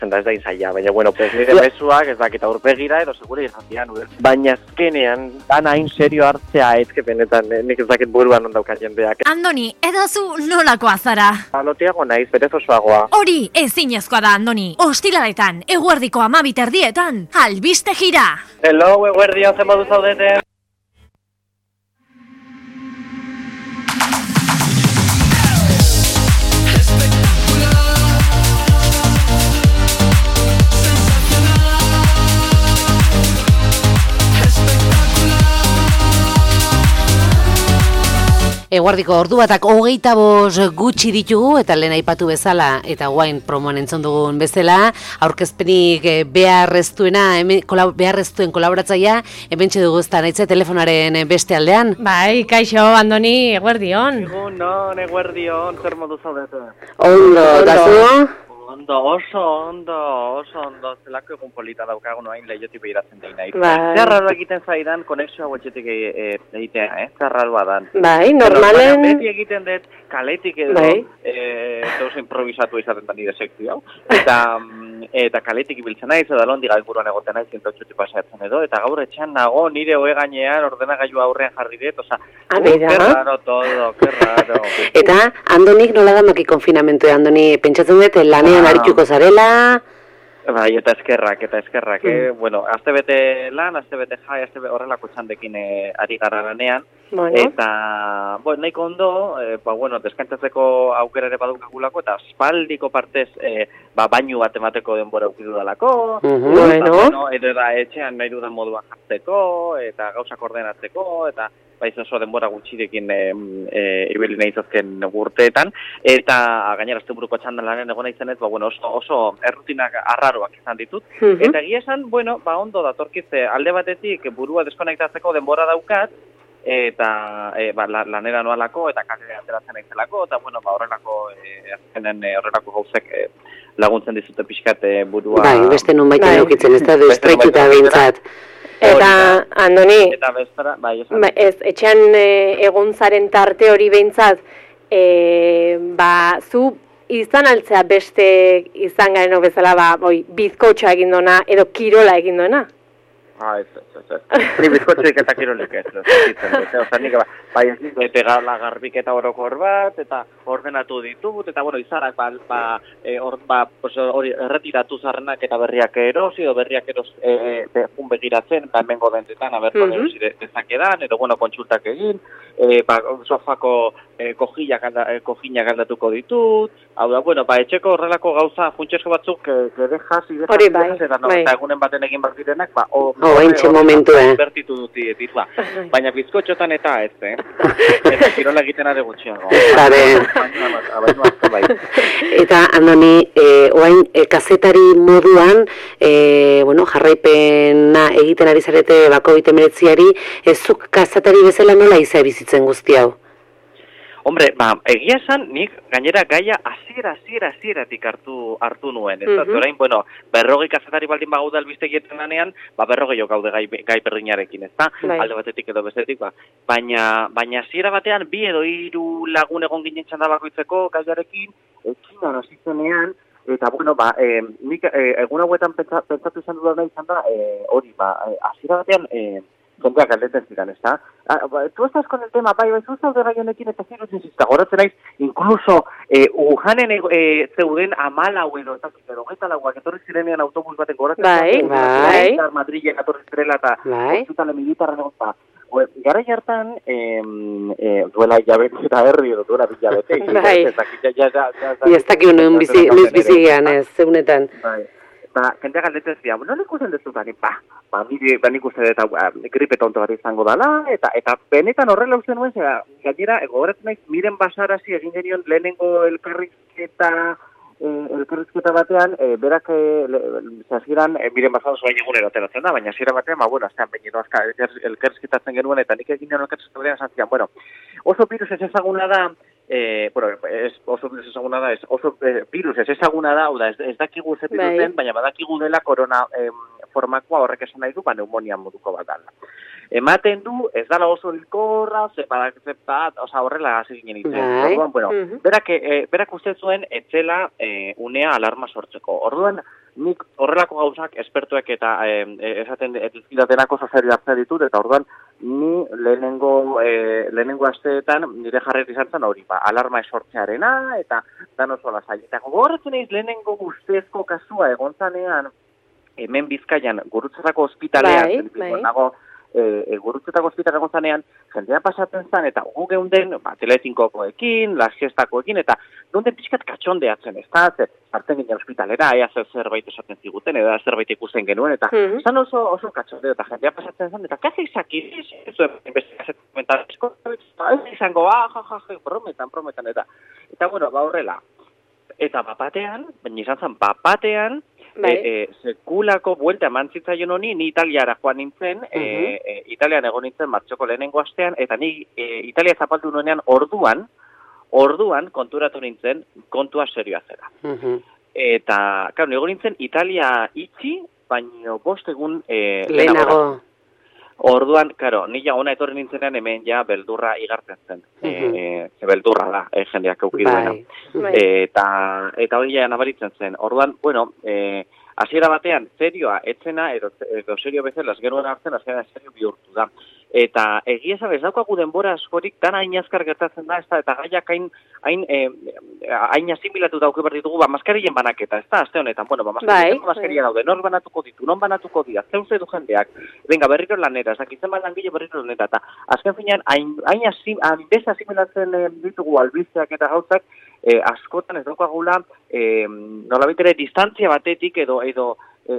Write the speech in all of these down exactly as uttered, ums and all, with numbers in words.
da ez da izaila, baina, bueno, pues nire mezuak ez dakita urpegira, edo segure izatian, baina azkenean, dana hain serio hartzea ezke benetan, nik ez dakit buruan ondauka jendeak. Andoni, edo zu nolakoa zara? Lotiago naiz, berez osoagoa. Hori ezinezkoa da, Andoni. Ostiraletan, eguerdiko amabi terdietan, albiste gira. Hello, eguerdion, zen modu zaudete? Eguardiko ordu batak hogeita bost gutxi ditugu eta lehen aipatu bezala eta guain promoan entzun dugun bezala, aurkezpenik beharreztuena, beharreztuen kolaboratzaia, hementxe dugu ezta naitze telefonaren beste aldean. Bai, kaixo, Andoni, eguerdion. Egun, non, eguerdion, zer modu zaudete? Ondo, eta zu? Ondo, oso ondo, oso ondo, zelako egun polita daukagun oain lehiotik behiratzen dein nahi. Bai. Zer raro egiten zaidan, konexioa guetxetik egitea, eh? Zer raroa dan. Bai, normalen... Beti egiten dut, kaletik edo, bai. e, zeus improvisatu izaten da nire sekzio, eta, eta kaletik ibiltzen naiz, edo alondiga inguruan egoten naiz, zintotxuti paseatzen edo, eta gaur etxean nago, nire oe gainean ordenagailu aurrean jarri dut, oza, uh, que raro todo, que raro. Eta, Andonik nola da maki konfinamentu, Andoni, pentsatzen dut, lanean arituko zarela... Bai, eta eskerrak, eta eskerrak, mm. eh? Bueno, azte bete lan, azte bete jai, azte bete horrelako txandekin eh, ari gara lanean, bueno. Eta, bueno, nahiko ondo, eh, ba, bueno, deskantzatzeko aukera ere badukagulako, eta espaldiko partez, eh, ba, bainu bat emateko denbora aukidu dalako, uh-huh. eta, bueno. bueno, edo da etxean nahi dudan moduan jartzeko, eta gauzak ordenatzeko, eta baiz oso denbora gutxirekin e, e, ibili nahi zazken urteetan, eta gainera asteburuko txandan lanen egon nahi zenez, ba, bueno, oso, oso errutinak arraroak izan ditut, uh-huh. Eta egia esan, bueno, ba, ondo datorkize alde batetik burua deskonektatzeko denbora daukat, eta e, ba, lanera noalako, eta kake ateratzen naizelako, eta bueno, ba, horrelako e, azkenen e, horrelako gauzek e, laguntzen dizute pixkat e, burua... Bai, beste nun baita eukitzen, ez da distraituta behintzat. Eta, Andoni, eta bestara, bai, ba, ez, etxean e, eguntzaren tarte hori behintzat, e, ba, zu izan altzea beste izan garen bezala, ba, boi, bizkotxa egin dona, edo kirola egin dona? Ah, ez, ez, ez, ez. Ni bizkotxoik eta kirolik ez, ez, ez, ez, ez, nik, bai, ez nik, pegala garbiketa orokor bat, eta ordenatu ditut, eta, bueno, izarak, ba, ba, e, or, ba, hori, erretiratu zarrenak eta berriak erosi, edo berriak eros, e, e, jun begiratzen, ba, hemengo dentetan, aberko uh-huh. erosi dezakedan, edo, bueno, kontsultak egin, e, ba, sofako e, kojillak alda, e, kojillak aldatuko ditut, hau da, bueno, ba, etxeko horrelako gauza, funtsesko batzuk, e, dejas, idejas, hori bai, eta, no, bai. eta egunen baten egin bat direnak, ba, o, Oaintxe momentu, eh? Bertitu duti, ditla. Baina bizkotxotan eta ez, eh? Eta kirola egiten are gutxiago. Bai. Eta, Andoni, eh, oain, eh, kazetari moduan, eh, bueno, jarraipena egiten ari zarete bako bite meretziari, ez zuk kazetari bezala nola izai bizitzen guzti hau? Hombre, ba, egia esan, nik gainera gaia hasiera hasiera hasieratik hartu hartu nuen. Ez da, uh-huh. orain, bueno, berrogei kazetari baldin bagaude albistegietan lanean, ba, berrogei jo gaude gai, gai berdinarekin, ez da? Bai. Alde batetik edo bestetik, ba. Baina, baina hasiera batean, bi edo hiru lagun egon ginen txanda bakoitzeko gaiarekin, ekin hasi zenean, eta, bueno, ba, e, nik e, egun hauetan pentsa, pentsatu izan dudana izan da, e, hori, ba, hasiera batean, e, jendeak galdetzen zidan, ez da? Ah, ba, tu estás con el tema, bai, bai, zuzaude gai honekin eta ziru zizizta, goratzen naiz, incluso, eh, Wuhanen eh, zeuden amalau edo, eta zikero, geta lauak, etorri zirenean autobus baten goratzen. Bai, bai. Eta Madrilek etorri zirela eta hospitale militarren egon, ba, gara jartan, eh, eh, duela jabete eta herri, edo duela bilabete. Bai. Ez dakik unuen bizigean, ez, zeunetan. Bai. Ba, jendeak galdetzen zidan, no ikusten dut zutani, ba, ba, nire, ba, nik uste dut uh, gripe tonto bat izango dela, eta eta benetan horrela uste nuen, zera, gainera, gogoratzen naiz, miren basarazi egin genion lehenengo elkarrizketa, eh, elkarrizketa batean, eh, berak, eh, zazkiran, eh, miren basarazi bain egunero ateratzen da, baina zira batean, ba, bueno, aztean, baino azka, elkarrizketatzen genuen, eta nik egin genion elkarrizketa batean, zazkiran, bueno, oso virus ez ezaguna da, Eh, bueno, es, oso virus ezaguna da, es, oso eh, virus ez ezaguna da, da ez, ez dakigu ze virusen, baina badakigu dela korona eh, formakoa horrek esan nahi du, ba, pneumonia moduko bat dala. ematen du, ez dala oso likorra, zepadak, zepat, oza, horrela hasi ginen itzen. Orduan, bueno, uh-huh. berak, e, berak uste zuen, etzela e, unea alarma sortzeko. Orduan, nik horrelako gauzak espertuek eta e, esaten ezkidatenako zazeri hartzea ditut, eta orduan, ni lehenengo, e, lehenengo asteetan nire jarret izan zen hori, ba, alarma esortzearena, eta dan oso lasai. Eta gogoratzen eiz lehenengo guztezko kasua egon zanean, hemen Bizkaian gurutzatako ospitalean, bai, bai. nago, E, e, gurutzetako ospitalean zanean, jendea pasatzen zen, eta gu geunden, ba, telezinkokoekin, lasgestakoekin, eta dunden pixkat katxondeatzen, ez da, zartzen ginen ospitalera, ea zer zerbait esaten ziguten, edo zerbait ikusten genuen, eta mm-hmm. zan oso, oso katxondeo, eta jendea pasatzen zen, eta kaze izaki, zuen, investigazetan komentazko, izango, ah, ja, ja, ja, prometan, prometan, eta, eta, bueno, ba, horrela, eta bapatean, baina izan zen, bapatean, Bai. E, e, sekulako buelta eman zitzaion honi, ni Italiara joan nintzen, uh-huh. e, e, Italian egon nintzen martxoko lehenengo astean, eta ni e, Italia zapaldu nuenean orduan, orduan konturatu nintzen kontua serioa zera. Uh-huh. Eta, claro, egon nintzen Italia itxi, baino bost egun e, lehenago. Orduan, karo, ni ja ona etorri nintzenean hemen ja beldurra igartzen zen. Uh-huh. E, e, beldurra da, e, jendeak eukiduena. Bai. Eta, eta hori ja nabaritzen zen. Orduan, bueno, e, hasiera batean, serioa, etzena, edo, edo serio bezala, azgenuen hartzen, azkenean serio bihurtu da. Eta egia zabez, daukagu denbora askorik, dan hain azkar gertatzen da, ez da, eta gaiak hain, hain, e, hain asimilatu dauke behar ditugu, ba, maskarien banaketa, ez da, azte honetan, bueno, ba, maskarien, bai, maskarien daude, nor banatuko ditu, non banatuko dira, zeu zedu jendeak, venga, berriro lanera, zakitzen bat langile berriro lanera, eta azken finean, hain, hain, asim, hain bez asimilatzen e, ditugu albizteak eta gauzak, e, askotan ez daukagula, e, nola bitere, distantzia batetik edo, edo, e,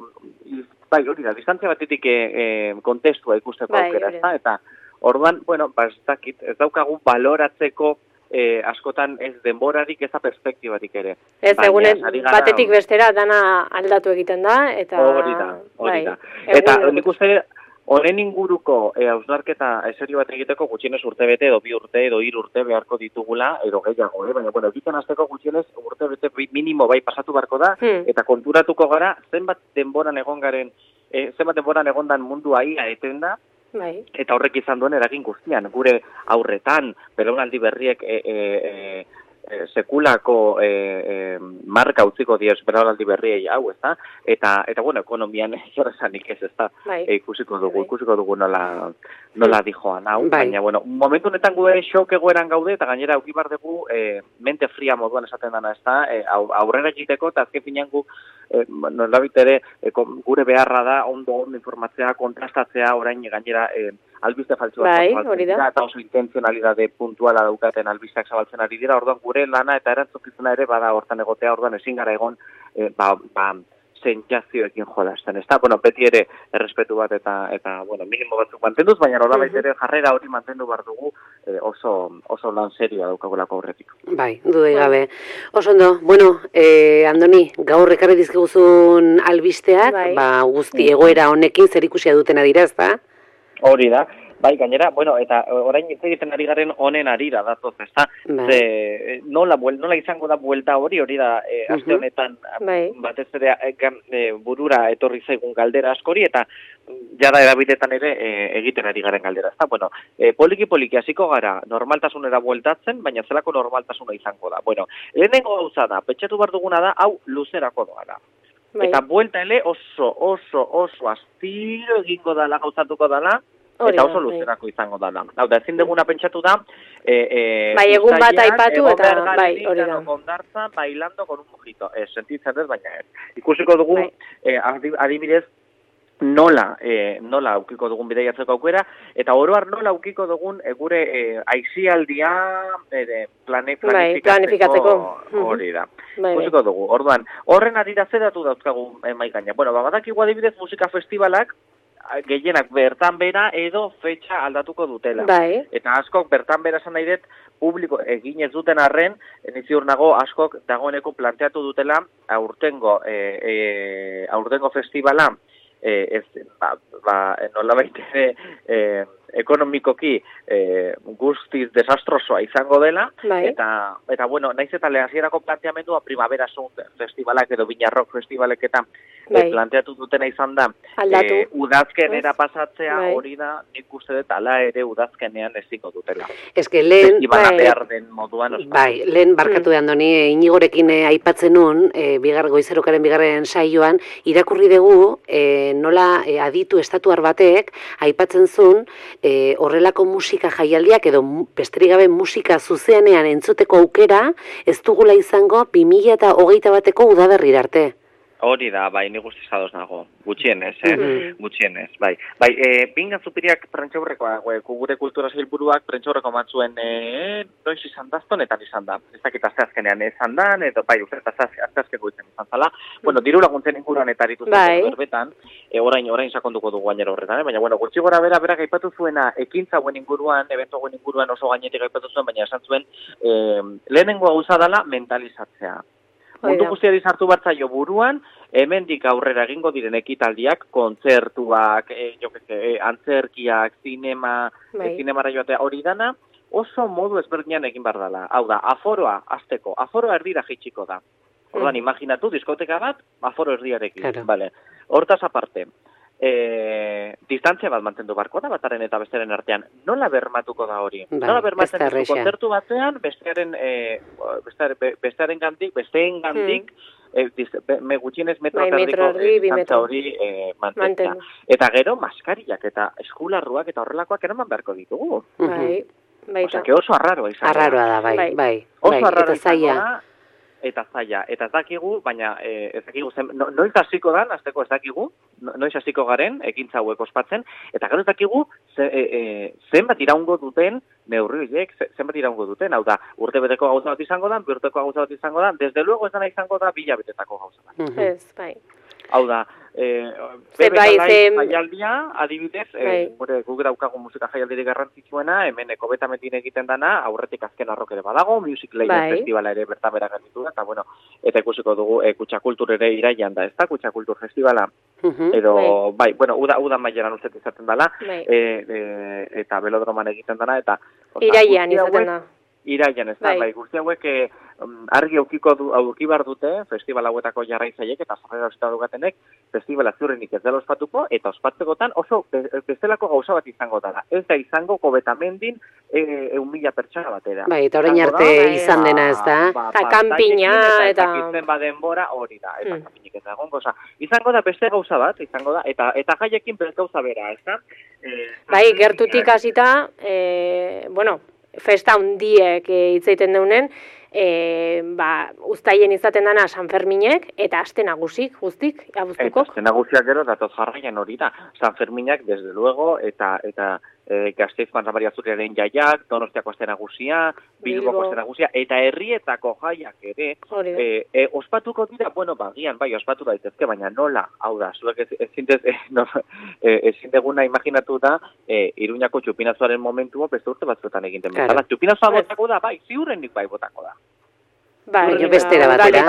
e, bai, hori da, distantzia batetik e, e, kontestua ikusteko bai, aukera, ez da, eta orduan, bueno, ba, ez dakit, ez daukagu baloratzeko e, askotan ez denborarik, ez da perspektibatik ere. Ez, egunen batetik bestera dana aldatu egiten da, eta... Hori da, hori da. Bai, eta nik uste, honen inguruko e, hausnarketa eserio bat egiteko gutxienez urte bete, edo bi urte, edo hiru urte beharko ditugula, edo gehiago, eh? Baina, bueno, egiten azteko gutxienez urte bete minimo bai pasatu barko da, hmm. eta konturatuko gara, zenbat denboran egon garen, e, zenbat denboran egondan mundua ia eten da, bai. Eta horrek izan duen eragin guztian, gure aurretan, belaunaldi berriek e, e, e, e, sekulako e, e, marka utziko diez belaunaldi berriei hau, ez da? Eta, eta bueno, ekonomian zer esanik ez, ez da? Bai. E, ikusiko dugu, bai. ikusiko dugu nola, nola dijoan hau, bai. Baina, bueno, momentu honetan gure xok egoeran gaude, eta gainera aukibar dugu e, mente fria moduan esaten dana, ez da? E, aurrera egiteko, eta azken finean gu, e, nola bitere, e, gure beharra da, ondo, ondo informatzea, kontrastatzea, orain gainera, e, albiste faltzu bat bai, zabaltzen dira, eta oso intenzionalidade puntuala daukaten albisteak zabaltzen ari dira, orduan gure lana eta erantzukizuna ere bada hortan egotea, orduan ezin gara egon, e, ba, ba, sentsazioekin jolasten, ez da? Bueno, beti ere errespetu bat eta, eta bueno, minimo batzuk mantenduz, baina nola uh-huh. ere jarrera hori mantendu behar dugu eh, oso, oso lan serioa daukagulako horretik. Bai, dudai gabe. Oso ondo, bueno, eh, Andoni, gaur ekarri dizkiguzun albisteak, bai. Ba, guzti egoera honekin zer ikusia dutena dira, ez da? Hori da. Bai, gainera, bueno, eta orain hitz egiten ari garen honen arira datoz, ezta? Ze nola nola izango da buelta hori, hori da e, aste honetan bai. Batez ere e, burura etorri zaigun galdera askori eta jada erabiletan ere e, egiten ari garen galdera, ezta? Bueno, e, poliki poliki hasiko gara normaltasunera bueltatzen, baina zelako normaltasuna izango da. Bueno, lehenengo gauza da, pentsatu behar duguna da, hau luzerako doa da. Bai. Eta buelta ele oso, oso, oso astiro egingo dala, gauzatuko dala, eta oso luzerako izango da. Hau da, ezin duguna pentsatu da, e, e, bai, egun bat aipatu eta bai, hori da. Kondartza, bailando con un mojito. Ez, sentitzen ez, baina ez. Ikusiko dugu, bai. e, adibidez, nola, e, nola aukiko dugun bideiatzeko aukera, eta oroar nola aukiko dugun e, gure e, aizialdia e, plane, bai, planifikatzeko hori da. Bai, ikusiko bai. Dugu, orduan, horren adira zedatu dauzkagu e, maikaina. Bueno, badakigu adibidez musika festivalak, gehienak bertan bera edo fetxa aldatuko dutela. Bai. Eta askok bertan bera esan nahi dut, publiko egin ez duten arren, niziur nago askok dagoeneko planteatu dutela aurtengo, e, e, aurtengo festivala, e, ez, ba, ba, nola baitere, e, ekonomikoki e, guztiz desastrosoa izango dela, bai. eta, eta bueno, naiz eta hasierako planteamendua Primavera Sound festivalak edo Viña Rock festivalek eta bai. e, planteatu dutena izan da, e, udazkenera pasatzea bai. hori da, nik uste dut ala ere udazkenean ezingo dutela. Ez que lehen... Festivala bai, behar den moduan. Ospa. Bai, lehen barkatu mm. Andoni, Inigorekin eh, aipatzen nun, eh, bigar, goizerokaren bigarren saioan, irakurri dugu, eh, nola eh, aditu estatuar batek, aipatzen zuen, eh, horrelako musika jaialdiak edo besterik gabe musika zuzenean entzuteko aukera, ez dugula izango bi mila hogeita bateko udaberri arte. Hori da, bai, ni guztiz ados nago, gutxienez, eh? Mm-hmm. Gutxienez, bai. Bai, e, bingan zupiriak prentxaurrekoa, gure kultura sailburuak prentxaurreko matzuen, e, noiz izan da, zonetan izan da. Ez dakit azte azkenean izan da, edo bai, uzerta azte azkeko izan izan zala. Mm-hmm. Bueno, diru laguntzen inguruan eta aritu bai. Berbetan, e, orain, orain sakonduko dugu gainera horretan, eh? Baina, bueno, gutxi gora bera, berak aipatu zuena, ekintza guen inguruan, ebentu guen inguruan oso gainetik aipatu zuen, baina esan zuen, e, lehenengo gauza dela mentalizatzea. Mundu guztiari sartu bartzaio buruan, hemendik aurrera egingo diren ekitaldiak, kontzertuak, e, jo que se, e, antzerkiak, zinema, e, zinemara joatea hori dana, oso modu ezberdinan egin bar dela. Hau da, aforoa azteko, aforoa erdira jaitsiko da. Orduan, mm. imaginatu, diskoteka bat, aforo erdiarekin. Claro. Vale. Hortaz aparte, e, distantzia bat mantendu barko da, bataren eta bestearen artean. Nola bermatuko da hori? Bai, nola bermatzen duzu kontzertu batean, bestearen, e, bestearen, bestearen gandik, besteen gandik, hmm. e, me gutxienez metro terdiko distantzia hori e, mantentzea. Eta gero, maskariak eta eskularruak eta horrelakoak eraman beharko ditugu. Bai, bai. Osa, que oso arraroa izan. Arraroa da, bai, bai. Oso arraroa izan da. Eta zaila, eta ez dakigu, baina e, ez dakigu, zen, no, noiz hasiko dan, azteko ez dakigu, no, noiz hasiko garen, ekintza hauek ospatzen, eta gero ez dakigu, ze, e, e, zenbat iraungo duten, neurri horiek, zenbat iraungo duten, hau da, urte beteko gauza bat izango da, bi urteko gauza bat izango da, desde luego ez dana izango da, bila betetako gauza bat. Mm -hmm. Ez, bai. Hau da, e, bebetalai jaialdia, adibidez, e, gure guk daukagu musika jaialdirik garrantzitsuena, hemen ekobetamentin egiten dana, aurretik azken arrok ere badago, Music Legends Festivala ere bertan bera gertitu da, eta bueno, eta ikusiko dugu e, Kutxakultur ere iraian da, ez da, Kutxakultur Festivala, uh-huh, edo, bai, bai bueno, uda, uda maileran uzet izaten dela, e, e, eta belodroman egiten dana, eta... Iraian izaten da. Iraian, ez da, bai, bai guzti hauek eh, argi aukiko du, auki bar dute, festival hauetako jarraitzaiek eta zarrera osita dugatenek, festivala ziurrenik ez dela ospatuko, eta ospatzekotan oso bestelako gauza bat izango dara. Ez da izango kobetamendin e, eun mila pertsona batera. Bai, eta orain arte da, izan dena, ez da? Ba, ba, kanpina, eta... Eta badenbora hori da, eta mm. kanpinik ez da egon goza. Izango da beste gauza bat, izango da, eta eta jaiekin beste gauza bera, ez da? E, bai, gertutik hasita, e, bueno, festa hundiek hitz egiten deunen, e, ba, uztaien izaten dana San Ferminek, eta aste nagusik, guztik, abuztukok. Aste nagusiak gero, datoz jarraian hori da. San Ferminak, desde luego, eta eta e, Gasteiz Santa Maria Zuriaren jaiak, Donostiako aste nagusia, Bilboko aste nagusia, eta herrietako jaiak ere, e, e, ospatuko dira, bueno, bagian, bai, ospatu daitezke, baina nola, hau da, zuek ezin ez, ez, no, e, ezin deguna imaginatu da, e, Iruñako txupinazoaren momentua, beste urte batzuetan egiten bezala. Claro. Txupinazoa botako da, bai, ziurrenik bai botako da. Bai, jo bestera batera.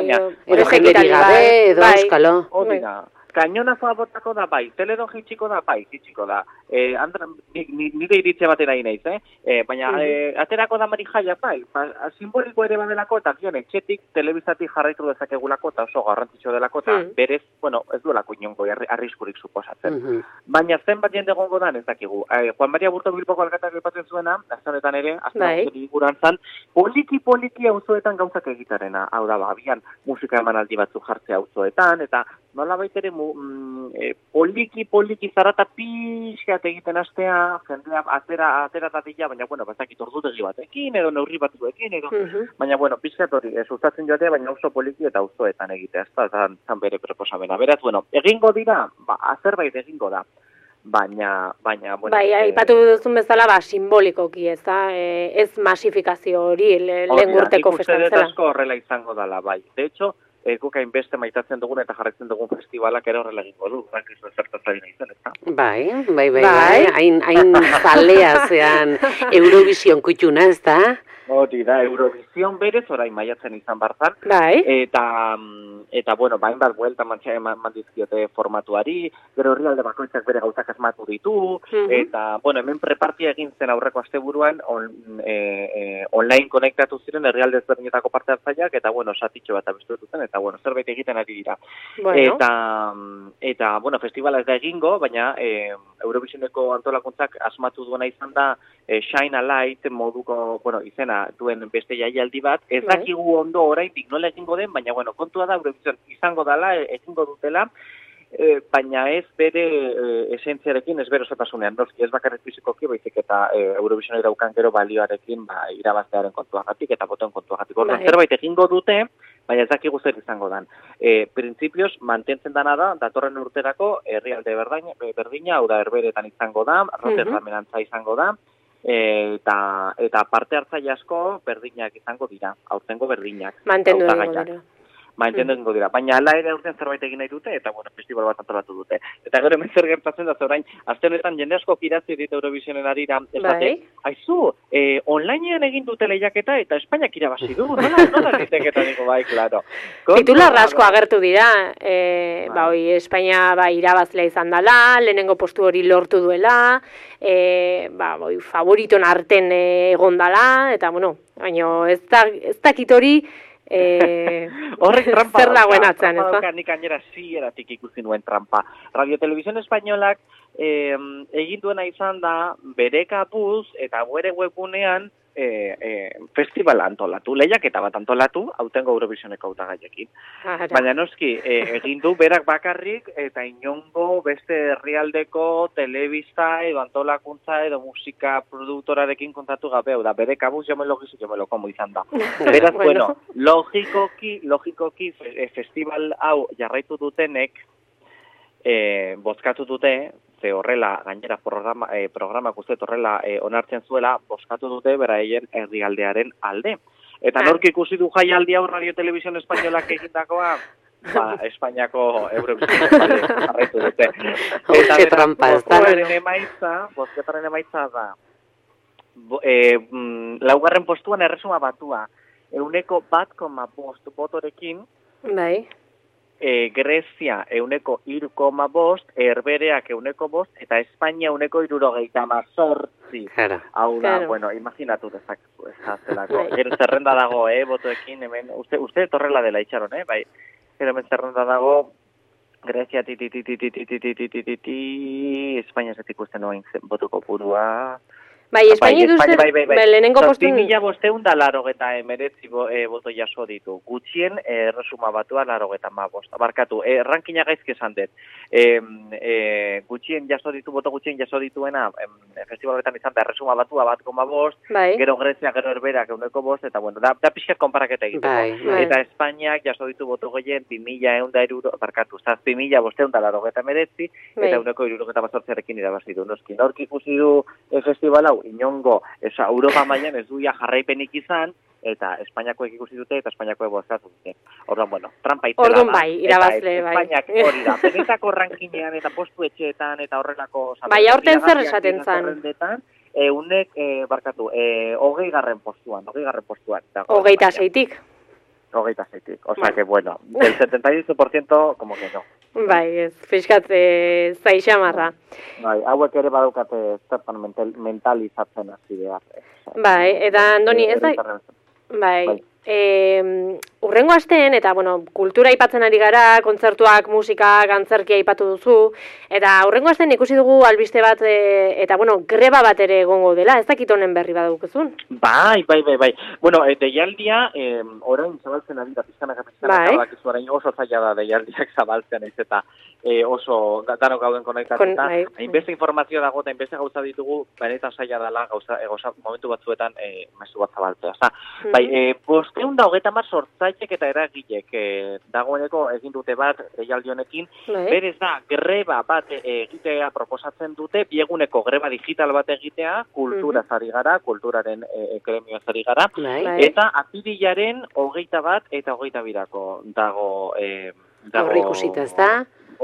Edo jenderik gabe, edo euskalo. Hori da. Kainonazoa botako da, bai, teledon jitsiko da, bai, jitsiko da. Eh, andra, nire iritze batera inaiz, eh? eh baina, mm -hmm. eh, aterako da marijaia, bai, ba, simboliko ere badelako, eta gion, etxetik, telebizatik jarraitu dezakegulako, eta oso garrantzitsu delako, eta mm -hmm. berez, bueno, ez duelako inongo, arriskurik suposatzen. Mm -hmm. Baina zenbat jende egongo dan, ez dakigu. Eh, Juan Maria Burto Bilboko alkatak aipatzen zuena, aztenetan ere, aztenetan iguran zan, poliki-poliki auzoetan gauzak egitarena. Hau da, ba, abian musika emanaldi batzuk jartzea auzoetan, eta nola baitere mm, e, poliki poliki zarata pixkat egiten astea, jendea atera atera tatila, baina bueno, bazakit ordutegi batekin edo neurri batzuekin edo, uh-huh. baina bueno, pixkat hori e, sustatzen joatea, baina oso poliki eta auzoetan egitea, ez da, zan, zan bere proposamena. Beraz, bueno, egingo dira, ba, zerbait egingo da. Baina, baina, bueno... Bai, aipatu e, duzun bezala, ba, simbolikoki, ez da, e, ez masifikazio hori, le, lehen urteko festan zela. Nik uste dut asko horrela izango dala, bai. De hecho, e, guk hainbeste maitatzen dugun eta jarraitzen dugun festivalak ere horrela egingo du, bak, ez zertazari nahi zen, ez da? Bai, bai, bai, bai, hain, hain zalea zean Eurovision kutxuna, ez da? Hori da, Eurovision berez, orain maiatzen izan barzan, bai. eta, eta bueno, bain bat buelta mandizkiote formatuari, gero herrialde bakoitzak bere gauzak asmatu ditu, mm-hmm. eta bueno, hemen prepartia egin zen aurreko asteburuan on, e, e, online konektatu ziren herrialde ezberdinetako parte hartzaileak, eta bueno, satitxo bat abestu zen, eta bueno, zerbait egiten ari dira. Bueno. Eta, eta bueno, festivala ez da egingo, baina e, Eurovisioneko antolakuntzak asmatu duena izan da e, Shine a Light moduko, bueno, izena duen beste jaialdi bat, ez dakigu ondo oraindik nola egingo den, baina bueno, kontua da Eurovision izango dela, egingo dutela, e, baina ez bere e, esentziarekin, ez bere osotasunean, noski ez bakarrik fizikoki, baizik eta e, Eurovisionera daukan gero balioarekin ba, irabaztearen kontuagatik eta botoen kontuagatik. Orduan zerbait egingo dute, baina ez dakigu zer izango dan. E, Printzipioz, mantentzen dana da, datorren urterako herrialde berdina, berdina, hau da herberetan izango da, Rotterdamen antza izango da, e, eta, eta parte hartzaile asko berdinak izango dira, aurtengo berdinak. Mantendu egingo dira. Mantendu egingo dira, baina ala ere aurten zerbait egin nahi dute, eta bueno, festival bat antolatu dute. Eta gero hemen zer gertatzen da, orain azte honetan jende asko kiratzi dit Eurovisionen arira, esate, aizu, eh, onlinean egin dute lehiaketa eta Espainiak irabazi du, nola, nola liteketa digo, bai, klaro. Titular asko agertu dira, eh, ba, oi, Espainia ba, irabazlea izan dela, lehenengo postu hori lortu duela, eh, ba, oi, favoriton arten egon dela, eta bueno, baina ez da, ez dakit hori, Eh, horrek trampa zer dagoen atzean, ez da? Nik gainera zieratik ikusi nuen trampa. Radio Televisión Espainolak eh, egin duena izan da bere kapuz eta bere webgunean eh, eh, festivala antolatu, lehiaketa bat antolatu, hautengo Eurovisioneko hautagaiekin. Baina noski, eh, egin du berak bakarrik eta inongo beste herrialdeko telebista edo antolakuntza edo musika produktorarekin kontatu gabe, da bere kabuz jo me lo gizu, jo me lo como izan da. Beraz, bueno, logikoki, logikoki festival hau jarraitu dutenek eh, bozkatu dute, ze horrela, gainera programa, eh, programak uste horrela eh, onartzen zuela, bozkatu dute beraien herrialdearen alde. Eta nork ikusi du jaialdi hau Radio Televisión Espainolak egindakoa, ba, Espainiako Eurovision jarraitu dute. Eta bozketaren emaitza, bozketaren emaitza da, bo, eh, laugarren postuan erresuma batua, euneko bat koma bost botorekin, bai. E, Grezia euneko iru koma bost, Herbereak euneko bost, eta Espainia euneko irurogeita mazortzi. Hau da, claro. Bueno, imaginatu dezakezu ez zelako. Gero zerrenda dago, eh, botoekin, hemen, uste, uste torrela dela itxaron, eh, bai. Gero hemen zerrenda dago, Grezia ti ti ti ti ti ti ti ti ti ti ti Espainia zetik uste noen botuko purua. Bai, Espainia duzte, lehenengo postun... bi mila bosteun da larogeta emeretzi boto jaso ditu. Gutxien, erresuma batua larogeta ma bost. Barkatu, eh, rankina gaizki esan dut. Eh, eh, gutxien jaso ditu, boto gutxien jaso dituena, eh, festival izan da erresuma batua bat koma bost, bai. Gero Grezia, gero Herberak euneko bost, eta bueno, da, da pixkat konparaketa egiteko. Bai, bai. Eta Espainiak jaso ditu boto gehien, bi mila eun da eruro, barkatu, zazpi mila bosteun da larogeta emeretzi, bai. Eta euneko irurogeta mazortziarekin irabazi du. Noski, nork ikusi du eh, festival hau, inongo, esa Europa mailan ez duia jarraipenik izan, eta Espainiakoek ikusi dute, eta Espainiakoek bozkatu dute. Orduan, bueno, trampa itzela da. Orduan bai, irabazle, bai. Espainiak hori da, benetako rankinean, eta postu etxeetan, eta horrelako... Bai, aurten zer esaten zan. Eunek, e, barkatu, e, hogei garren postuan, hogei garren postuan. Hogeita zeitik. Hogeita zeitik, o sea que, bueno, del setenta y ocho por ciento, como que no. Bai, ez, fiskat, e, zaixamarra. Bai, hauek ere badaukate zertan mental, mentalizatzen hasi behar. Bai, eta Andoni, ez da... Bai, bai. E, urrengo asteen, eta bueno, kultura aipatzen ari gara, kontzertuak, musika, antzerkia aipatu duzu, eta urrengo asteen ikusi dugu albiste bat, e, eta bueno, greba bat ere egongo dela, ez dakit honen berri badukezun? Bai, bai, bai, bai. Bueno, e, deialdia, e, orain zabaltzen ari da, pizkanak apizkanak, bai. Bakizu orain oso zaila da deialdiak zabaltzen ez, eta e, oso danok gauden konektatuta. Bai. Hainbeste informazio dago, eta hainbeste gauza ditugu, benetan zaila dela, gauza, e, gauza, momentu batzuetan e, mezu bat zabaltzea. Za, mm-hmm. Bai, e, bosteun da hogeta mar sortzaitek eta eragilek e, dagoeneko egin dute bat deialdi honekin, bai. Berez da, greba bat egitea proposatzen dute, bieguneko greba digital bat egitea, kultura zari gara, kulturaren e, gremioa zari gara, bai. Eta apirilaren hogeita bat eta hogeita birako dago... E, dago horri ikusita, ez da?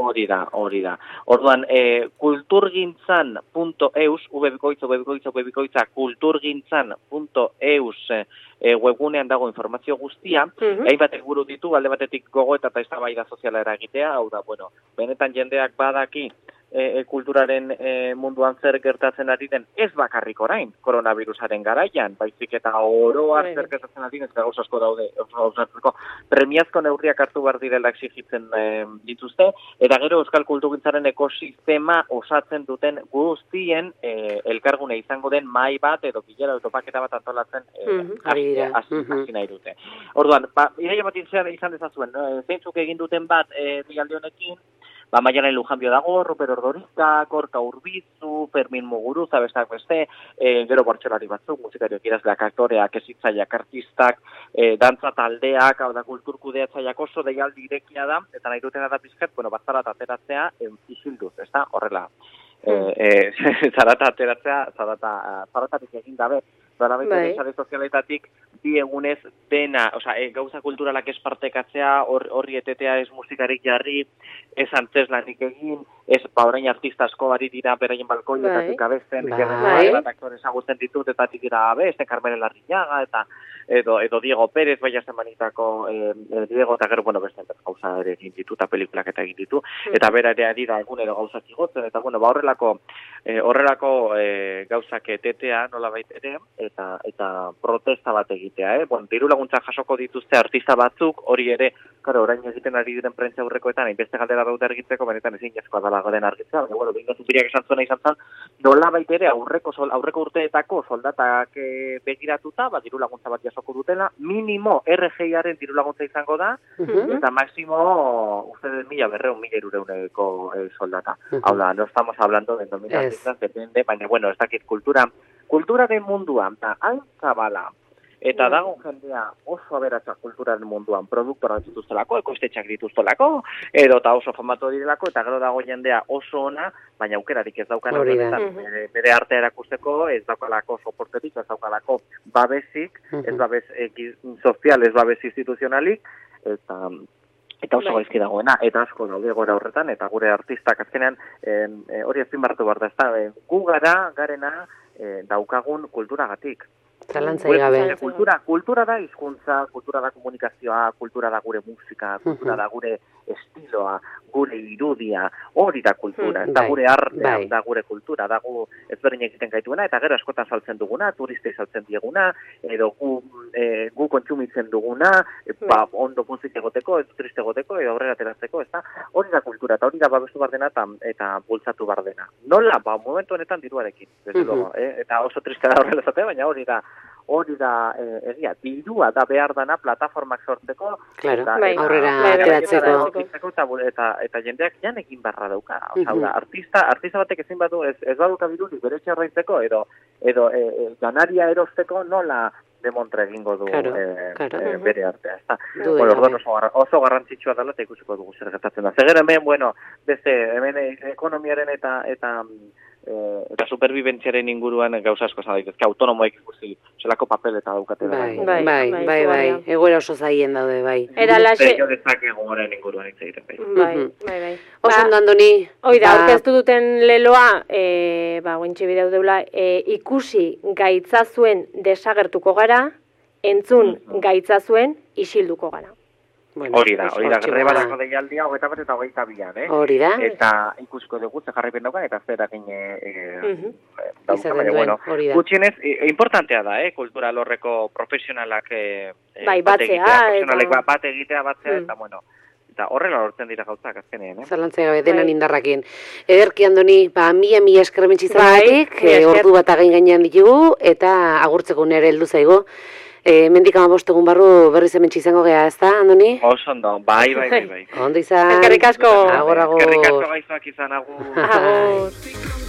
Hori da, hori da. Orduan, e, kulturgintzan punto eus, ubebikoitza, ubebikoitza, ubebikoitza, kulturgintzan punto eus e, webgunean dago informazio guztia, Mhm. egin batek buru ditu, alde batetik gogoeta eta eztabaida soziala eragitea, hau da, bueno, benetan jendeak badaki, E, e, kulturaren e, munduan zer gertatzen ari den ez bakarrik orain koronavirusaren garaian, baizik eta oroa Bai. zer gertatzen ari den, ez gauza asko daude, osatzeko premiazko neurriak hartu behar direla exigitzen e, dituzte, eta gero euskal kulturgintzaren ekosistema osatzen duten guztien e, elkargune izango den mahai bat edo bilera edo topaketa bat antolatzen e, Mhm. Hori dira. hasi Mhm. hasi nahi dute. Orduan, ba, iraila bat izan, izan dezazuen, no? Zeintzuk egin duten bat e, bialde honekin, ba, Maialen Lujanbio dago, Ruper Ordorika, Korka Urbizu, Fermin Muguruza, bestak beste, e, gero bortxolari batzuk, musikariok idazleak, aktoreak, ezitzaileak, artistak, e, dantza taldeak, hau da kulturkudeatzaileak oso deialdi irekia da, eta nahi dutena da pizkat, bueno, bat zarat ateratzea, e, isilduz, ez da, horrela. E, e, zarata ateratzea, zarata, zaratatik egin gabe, Zarabete Bai. sare sozialetatik bi egunez dena, osea, e, gauza kulturalak espartekatzea, hor, horri etetea ez musikarik jarri, ez antzeslanik egin, ez ba orain artista asko ari dira beraien balkoietatik Bai. abesten, Bai. bai. bat aktore ezagutzen ditut, eta atik dira abesten, Carmen Larriñaga, eta edo, edo Diego Pérez, baina zemanitako e, e, Diego, eta gero, bueno, beste gauza ere egin ditu, eta pelikulak eta egin ditu, eta bera ere ari da egunero gauzak igotzen, eta bueno, ba horrelako, e, horrelako e, gauzak etetea nola ere, eta eta protesta bat egitea, eh? Bueno, diru laguntzak jasoko dituzte artista batzuk, hori ere, claro, orain egiten ari diren prentza aurrekoetan, hainbeste galdera daude argitzeko, benetan ezinezkoa dela goden argitzea, baina bueno, Bingo Zupiriak esan zuena izan zen, nolabait ere aurreko sol, aurreko urteetako soldatak e, begiratuta, ba diru laguntza bat jasoko dutela, minimo R G I-aren diru laguntza izango da, Mhm. eta máximo ustedes mila berreun, mila irureuneko eh, soldata. Hau da, no estamos hablando de nominas Ez. dignas, depende, baina bueno, ez dakit kultura, kulturaren munduan, da, hain zabala, eta dago jendea oso aberatsa kulturaren munduan, produktora dituztelako, ekoiztetxak dituztelako, edo eta oso famatu direlako, eta gero dago jendea oso ona, baina aukerarik ez daukana Hori da. horretan, bere, bere artea erakusteko, ez daukalako soporterik, ez daukalako babesik, ez babes eh, sozial, ez babes instituzionalik, eta eta oso Bai. gaizki dagoena, eta asko daude gora horretan, eta gure artistak azkenean eh, eh, hori azpimarratu behar da, ez da, eh, gu gara, garena, eh, daukagun kulturagatik. Zalantzai Gure gabe. kultura, kultura da hizkuntza, kultura da komunikazioa, kultura da gure musika, kultura da gure estiloa, gure irudia, hori da kultura, ez da Bai, gure artea, bai. da gure kultura, da gu ezberdin egiten gaituena, eta gero askotan saltzen duguna, turistei saltzen dieguna, edo gu, e, gu kontsumitzen duguna, e, ba, ondo pozik egoteko, ez triste egoteko, edo aurrera ateratzeko, ez da, hori da kultura, eta hori da babestu bar dena, eta, eta bultzatu bar dena. Nola, ba, momentu honetan diruarekin, desde luego, eh? Eta oso triste da horrela esatea, baina hori da, hori da, eh, egia, dirua da behar dana plataformak sortzeko, Claro, eta, Bai. eta- aurrera bai, bai, ateratzeko. ateratzeko. eta, eta, eta jendeak jan egin barra dauka. Osa, Mhm. da, artista, artista batek ezin badu, ez, ez baduka birurik bere etxe ordaintzeko, edo, edo e, e, janaria erosteko nola demontra egingo du Claro, eh, claro. eh, bere artea. Ezta? Dude Bueno, gabe. orduan oso, garra- oso garrantzitsua dela eta ikusiko dugu zer gertatzen da. Zegero hemen, bueno, beste, hemen e- ekonomiaren eta eta eh, eta superbibentziaren inguruan gauza asko esan daitezke, autonomoek ikusi zelako papel eta daukate da. Bai, Bai, bai, bai, bai, bai. izugarria. Egoera oso zaien daude, bai. Era laxe- Jo dezakegu horren inguruan hitz egiten bai. Bai, Mhm. bai, bai. Oso Ba, ondo, Andoni. Hoi da, Ba, aurkeztu duten leloa, e, ba, guentxe bideu deula, e, ikusi gaitzazuen desagertuko gara, entzun gaitzazuen isilduko gara. bueno, Hori da, oso hori da, hortxe grebarako bada. deialdia hogeita bat eta hogeita bian, eh? Hori da. Eta ikusiko dugu ze jarraipen daukan eta zer egin e, Mhm. dauka, Izaten baina, duen, bueno, hori da. gutxienez, e, importantea da, eh, kultura lorreko profesionalak e, e, Bai, bat batzea, egitea, eta- profesionalek bat- bat egitea batzea, Mm. eta bueno, eta horrela lortzen dira gauzak azkenean, eh? Zalantzai gabe, denan Bai. indarrakin. Ederki, Andoni, ba, mila mila esker mentsi Bai, izanagatik, mila eh, esker. ordu bat again gainean ditugu, eta agurtzeko nere heldu zaigo. E, mendik amabost egun barru berriz hementsi izango gea, ez da, Andoni? Oso ondo, bai, bai, bai, bai. Ondo izan. Eskerrik asko. Agur, agur. Eskerrik asko gaizoak izan, agur. Agur.